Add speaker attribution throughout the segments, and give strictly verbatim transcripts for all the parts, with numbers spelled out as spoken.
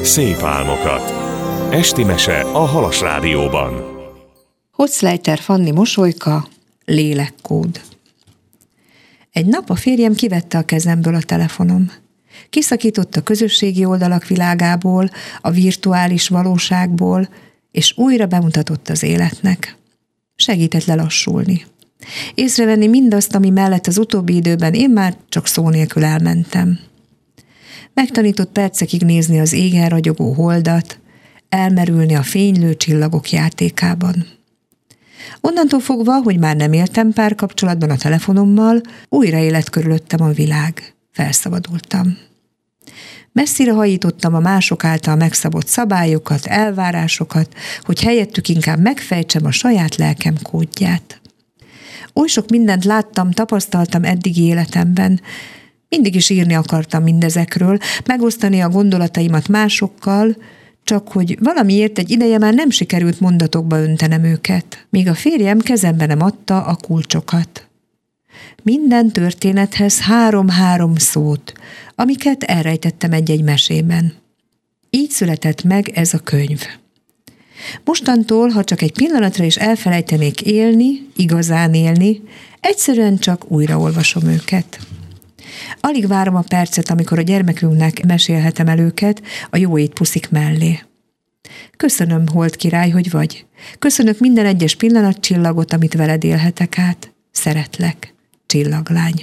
Speaker 1: Szép álmokat. Esti mese a Halas Rádióban.
Speaker 2: Hochleiter Fanni mosolyka, lélekkód. Egy nap a férjem kivette a kezemből a telefonom. Kiszakított a közösségi oldalak világából, a virtuális valóságból, és újra bemutatott az életnek. Segített lelassulni. Észrevenni mindazt, ami mellett az utóbbi időben én már csak szó nélkül elmentem. Megtanított percekig nézni az égen ragyogó holdat, elmerülni a fénylő csillagok játékában. Onnantól fogva, hogy már nem éltem párkapcsolatban a telefonommal, újra élet körülöttem a világ. Felszabadultam. Messzire hajítottam a mások által megszabott szabályokat, elvárásokat, hogy helyettük inkább megfejtsem a saját lelkem kódját. Oly sok mindent láttam, tapasztaltam eddigi életemben. Mindig is írni akartam mindezekről, megosztani a gondolataimat másokkal, csak hogy valamiért egy ideje már nem sikerült mondatokba öntenem őket, míg a férjem kezembe nem adta a kulcsokat. Minden történethez három-három szót, amiket elrejtettem egy-egy mesében. Így született meg ez a könyv. Mostantól, ha csak egy pillanatra is elfelejtenék élni, igazán élni, egyszerűen csak újraolvasom őket. Alig várom a percet, amikor a gyermekünknek mesélhetem el őket a jó étpuszik mellé. Köszönöm, Hold király, hogy vagy. Köszönök minden egyes pillanatcsillagot, amit veled élhetek át. Szeretlek, csillaglány.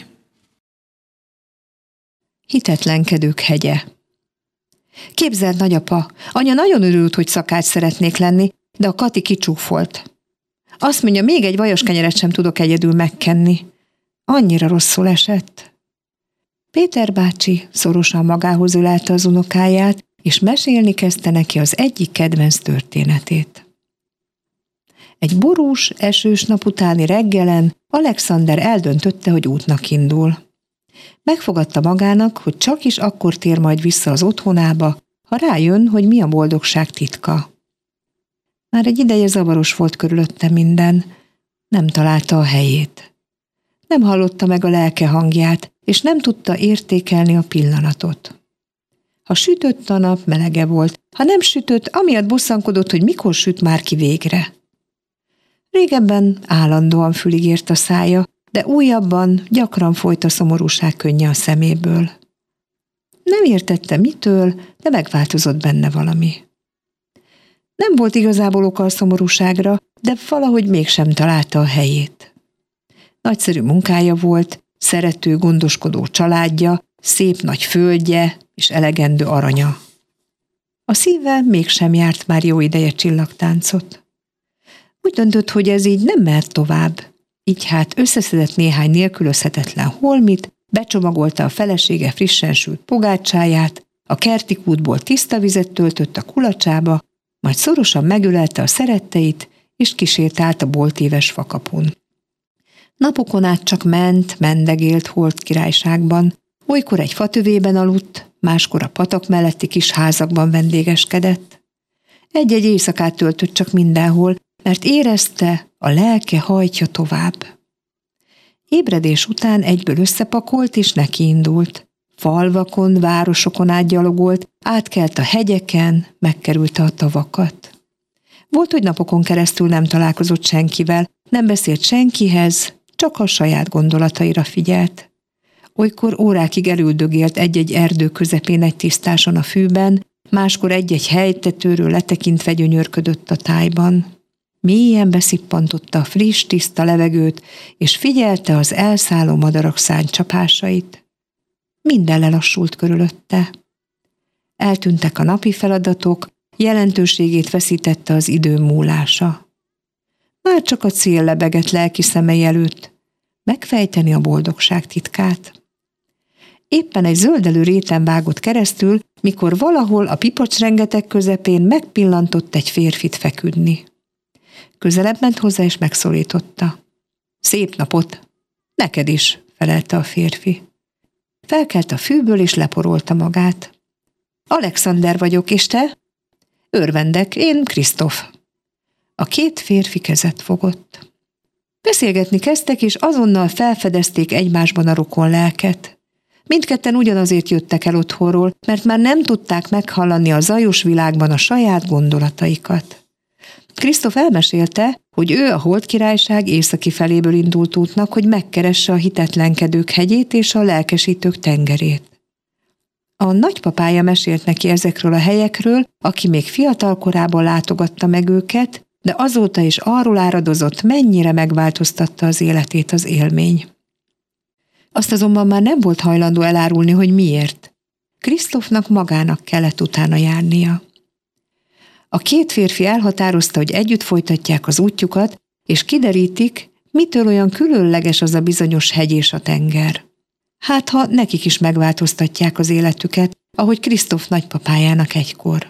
Speaker 2: Hitetlenkedők hegye. Képzeld, nagyapa, anya nagyon örült, hogy szakács szeretnék lenni, de a Kati kicsúfolt. Azt mondja, még egy vajos kenyeret sem tudok egyedül megkenni. Annyira rosszul esett. Péter bácsi szorosan magához ölelte az unokáját, és mesélni kezdte neki az egyik kedvenc történetét. Egy borús, esős nap utáni reggelen Alexander eldöntötte, hogy útnak indul. Megfogadta magának, hogy csak is akkor tér majd vissza az otthonába, ha rájön, hogy mi a boldogság titka. Már egy ideje zavaros volt körülötte minden, nem találta a helyét. Nem hallotta meg a lelke hangját, és nem tudta értékelni a pillanatot. Ha sütött a nap, melege volt, ha nem sütött, amiatt bosszankodott, hogy mikor süt már ki végre. Régebben állandóan fülig ért a szája, de újabban gyakran folyt a szomorúság könnye a szeméből. Nem értette mitől, de megváltozott benne valami. Nem volt igazából oka a szomorúságra, de valahogy mégsem találta a helyét. Nagyszerű munkája volt, szerető, gondoskodó családja, szép nagy földje és elegendő aranya. A szíve mégsem járt már jó ideje csillagtáncot. Úgy döntött, hogy ez így nem mehet tovább. Így hát összeszedett néhány nélkülözhetetlen holmit, becsomagolta a felesége frissen sült pogácsáját, a kerti kútból tiszta vizet töltött a kulacsába, majd szorosan megölelte a szeretteit, és kisétált a boltíves fakapun. Napokon át csak ment, mendegélt Hold királyságban, olykor egy fatövében aludt, máskor a patak melletti kis házakban vendégeskedett. Egy-egy éjszakát töltött csak mindenhol, mert érezte, a lelke hajtja tovább. Ébredés után egyből összepakolt és nekiindult. Falvakon, városokon átgyalogolt, átkelt a hegyeken, megkerülte a tavakat. Volt, hogy napokon keresztül nem találkozott senkivel, nem beszélt senkihez, csak a saját gondolataira figyelt. Olykor órákig elüldögélt egy-egy erdő közepén egy tisztáson a fűben, máskor egy-egy helytetőről letekintve gyönyörködött a tájban. Mélyen beszippantotta a friss, tiszta levegőt, és figyelte az elszálló madarak szárnycsapásait. Minden lelassult körülötte. Eltűntek a napi feladatok, jelentőségét veszítette az idő múlása. Már csak a cél lebegett lelki szemei előtt, megfejteni a boldogság titkát. Éppen egy zöldelő réten vágott keresztül, mikor valahol a pipocsrengetek közepén megpillantott egy férfit feküdni. Közelebb ment hozzá és megszólította. Szép napot! Neked is, felelte a férfi. Felkelt a fűből és leporolta magát. Alexander vagyok, és te? Örvendek, én Krisztof. A két férfi kezet fogott. Beszélgetni kezdtek, és azonnal felfedezték egymásban a rokon lelket. Mindketten ugyanazért jöttek el otthonról, mert már nem tudták meghallani a zajos világban a saját gondolataikat. Krisztof elmesélte, hogy ő a Hold Királyság északi feléből indult útnak, hogy megkeresse a hitetlenkedők hegyét és a lelkesítők tengerét. A nagypapája mesélt neki ezekről a helyekről, aki még fiatal korában látogatta meg őket, de azóta is arról áradozott, mennyire megváltoztatta az életét az élmény. Azt azonban már nem volt hajlandó elárulni, hogy miért. Krisztofnak magának kellett utána járnia. A két férfi elhatározta, hogy együtt folytatják az útjukat, és kiderítik, mitől olyan különleges az a bizonyos hegy és a tenger. Hát, ha nekik is megváltoztatják az életüket, ahogy Krisztof nagypapájának egykor.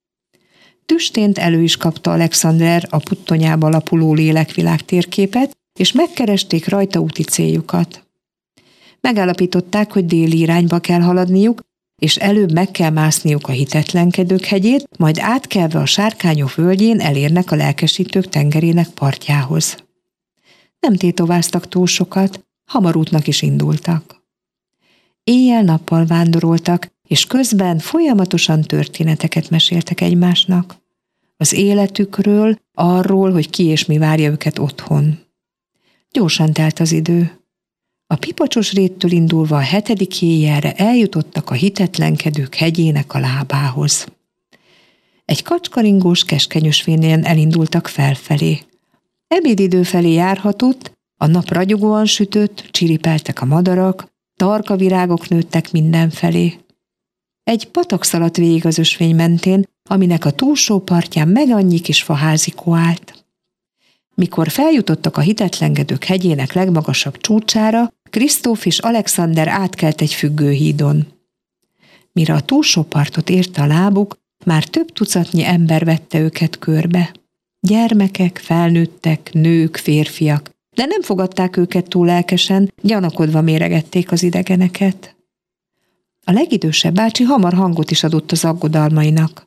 Speaker 2: Tüstént elő is kapta Alexander a puttonyába lapuló lélekvilág térképet, és megkeresték rajta úti céljukat. Megállapították, hogy déli irányba kell haladniuk, és előbb meg kell mászniuk a hitetlenkedők hegyét, majd átkelve a Sárkányok völgyén elérnek a lelkesítők tengerének partjához. Nem tétováztak túl sokat, hamar útnak is indultak. Éjjel-nappal vándoroltak, és közben folyamatosan történeteket meséltek egymásnak. Az életükről, arról, hogy ki és mi várja őket otthon. Gyorsan telt az idő. A Pipacsos réttől indulva a hetedik éjjelre eljutottak a hitetlenkedők hegyének a lábához. Egy kacskaringós keskenyösvényen elindultak felfelé. Ebédidő felé járhatott, a nap ragyogóan sütött, csiripeltek a madarak, tarka virágok nőttek mindenfelé. Egy patak szaladt végig az ösvény mentén, aminek a túlsó partján meg annyi kis faházikó állt. Mikor feljutottak a hitetlenkedők hegyének legmagasabb csúcsára, Krisztof és Alexander átkelt egy függőhídon. Mire a túlsó partot érte a lábuk, már több tucatnyi ember vette őket körbe. Gyermekek, felnőttek, nők, férfiak, de nem fogadták őket túl lelkesen, gyanakodva méregették az idegeneket. A legidősebb bácsi hamar hangot is adott az aggodalmainak.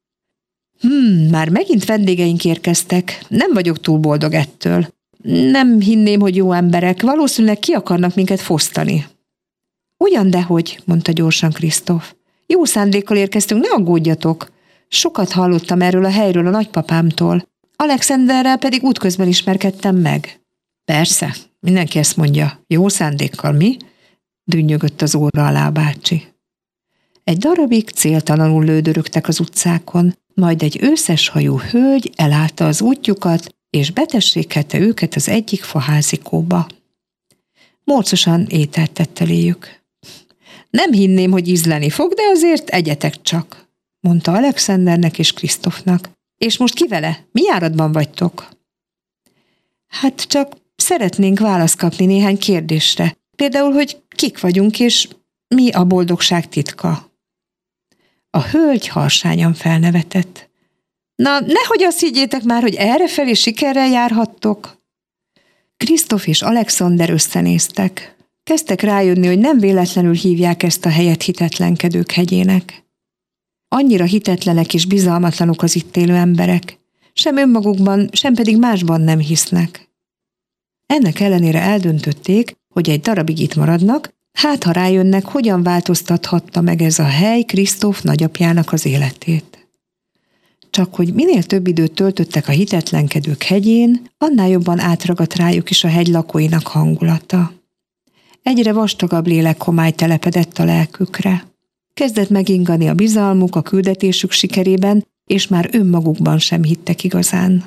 Speaker 2: Hmm, már megint vendégeink érkeztek, nem vagyok túl boldog ettől. Nem hinném, hogy jó emberek, valószínűleg ki akarnak minket fosztani. Ugyan dehogy, mondta gyorsan Krisztof. Jó szándékkal érkeztünk, ne aggódjatok. Sokat hallottam erről a helyről a nagypapámtól. Alexanderrel pedig útközben ismerkedtem meg. Persze, mindenki ezt mondja. Jó szándékkal, mi? Dünnyögött az óra alá bácsi. Egy darabig céltalanul lődörögtek az utcákon, majd egy őszes hajú hölgy elállta az útjukat, és betessékelte őket az egyik faházikóba. Morcosan ételt tett eléjük. Nem hinném, hogy ízleni fog, de azért egyetek csak, mondta Alexandernek és Krisztofnak. És most ki vele? Mi járatban vagytok? Hát csak szeretnénk választ kapni néhány kérdésre. Például, hogy kik vagyunk, és mi a boldogság titka. A hölgy harsányan felnevetett. Na, nehogy azt higgyétek már, hogy errefelé sikerrel járhattok. Krisztof és Alexander összenéztek. Kezdtek rájönni, hogy nem véletlenül hívják ezt a helyet hitetlenkedők hegyének. Annyira hitetlenek és bizalmatlanok az itt élő emberek. Sem önmagukban, sem pedig másban nem hisznek. Ennek ellenére eldöntötték, hogy egy darabig itt maradnak, hát ha rájönnek, hogyan változtathatta meg ez a hely Krisztof nagyapjának az életét. Csak hogy minél több időt töltöttek a hitetlenkedők hegyén, annál jobban átragadt rájuk is a hegy lakóinak hangulata. Egyre vastagabb lélekhomály telepedett a lelkükre. Kezdett megingani a bizalmuk a küldetésük sikerében, és már önmagukban sem hittek igazán.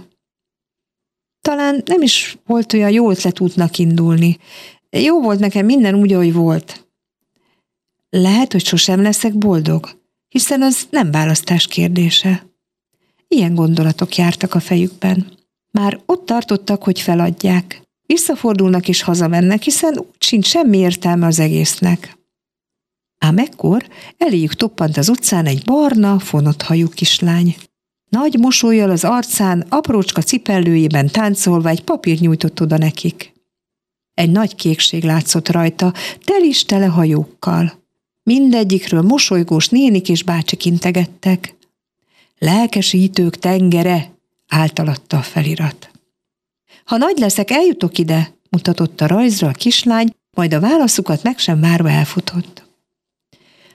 Speaker 2: Talán nem is volt olyan jó ötlet útnak indulni. Jó volt nekem minden úgy, ahogy volt. Lehet, hogy sosem leszek boldog, hiszen az nem választás kérdése. Ilyen gondolatok jártak a fejükben. Már ott tartottak, hogy feladják. Visszafordulnak és hazamennek, hiszen úgy sincs semmi értelme az egésznek. Ám ekkor eléjük toppant az utcán egy barna, fonott hajú kislány. Nagy mosollyal az arcán, aprócska cipellőjében táncolva egy papír nyújtott oda nekik. Egy nagy kékség látszott rajta, telis tele hajókkal. Mindegyikről mosolygós nénik és bácsik integettek. Lelkesítők tengere, állt alatta a felirat. Ha nagy leszek, eljutok ide, mutatott a rajzra a kislány, majd a válaszukat meg sem várva elfutott.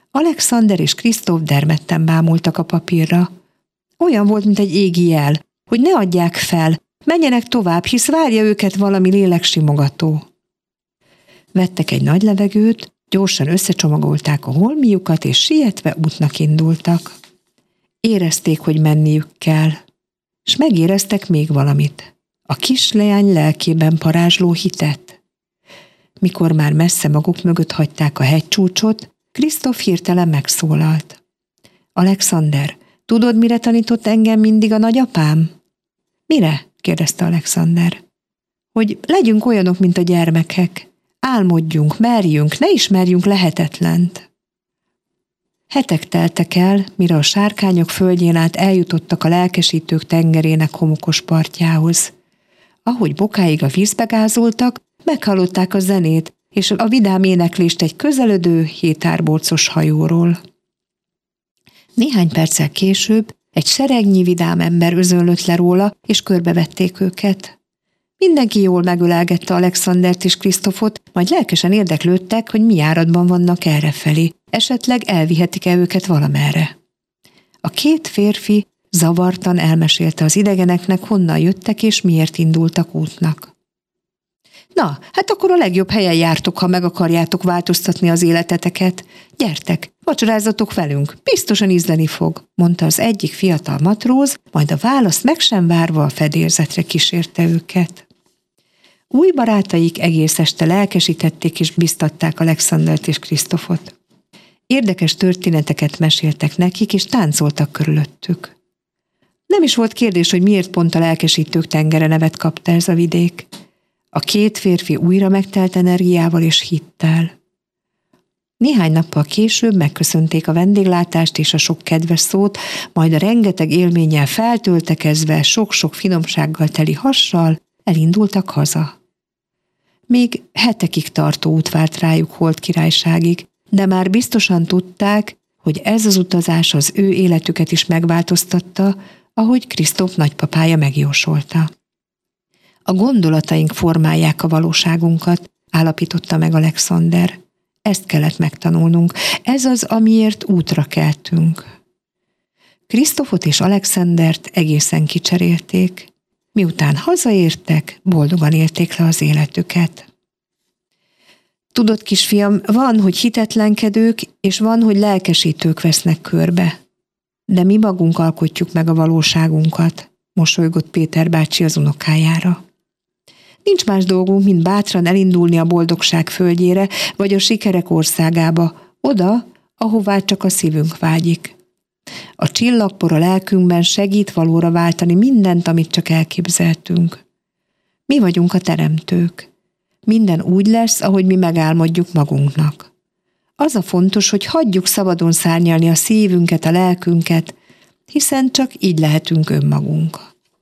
Speaker 2: Alexander és Krisztóf dermedten bámultak a papírra. Olyan volt, mint egy égi jel, hogy ne adják fel, menjenek tovább, hisz várja őket valami léleksimogató. Vettek egy nagy levegőt, gyorsan összecsomagolták a holmiukat, és sietve útnak indultak. Érezték, hogy menniük kell, és megéreztek még valamit. A kisleány lelkében parázsló hitet. Mikor már messze maguk mögött hagyták a hegycsúcsot, Krisztóf hirtelen megszólalt. Alexander, tudod, mire tanított engem mindig a nagyapám? Mire? kérdezte Alexander. Hogy legyünk olyanok, mint a gyermekek. Álmodjunk, merjünk, ne ismerjünk lehetetlent. Hetek teltek el, mire a sárkányok földjén át eljutottak a lelkesítők tengerének homokos partjához. Ahogy bokáig a vízbe gázoltak, meghallották a zenét és a vidám éneklést egy közeledő hétárbócos hajóról. Néhány perccel később egy seregnyi vidám ember özönlött le róla, és körbevették őket. Mindenki jól megölelgette Alexandert és Krisztofot, majd lelkesen érdeklődtek, hogy mi járatban vannak errefelé, esetleg elvihetik-e őket valamerre. A két férfi zavartan elmesélte az idegeneknek, honnan jöttek és miért indultak útnak. Na, hát akkor a legjobb helyen jártok, ha meg akarjátok változtatni az életeteket. Gyertek, vacsorázzatok velünk, biztosan ízleni fog, mondta az egyik fiatal matróz, majd a választ meg sem várva a fedélzetre kísérte őket. Új barátaik egész este lelkesítették és biztatták Alexandert és Krisztofot. Érdekes történeteket meséltek nekik, és táncoltak körülöttük. Nem is volt kérdés, hogy miért pont a lelkesítők tengere nevet kapta ez a vidék. A két férfi újra megtelt energiával és hittel. Néhány nappal később megköszönték a vendéglátást és a sok kedves szót, majd a rengeteg élménnyel feltöltekezve, sok-sok finomsággal teli hassal elindultak haza. Még hetekig tartó út várt rájuk Holt királyságig, de már biztosan tudták, hogy ez az utazás az ő életüket is megváltoztatta, ahogy Krisztóf nagypapája megjósolta. A gondolataink formálják a valóságunkat, állapította meg Alexander. Ezt kellett megtanulnunk, ez az, amiért útra keltünk. Krisztofot és Alexandert egészen kicserélték, miután hazaértek, boldogan élték le az életüket. Tudod, kisfiam, van, hogy hitetlenkedők, és van, hogy lelkesítők vesznek körbe. De mi magunk alkotjuk meg a valóságunkat, mosolygott Péter bácsi az unokájára. Nincs más dolgunk, mint bátran elindulni a boldogság földjére, vagy a sikerek országába, oda, ahová csak a szívünk vágyik. A csillagpor a lelkünkben segít valóra váltani mindent, amit csak elképzeltünk. Mi vagyunk a teremtők. Minden úgy lesz, ahogy mi megálmodjuk magunknak. Az a fontos, hogy hagyjuk szabadon szárnyalni a szívünket, a lelkünket, hiszen csak így lehetünk önmagunk.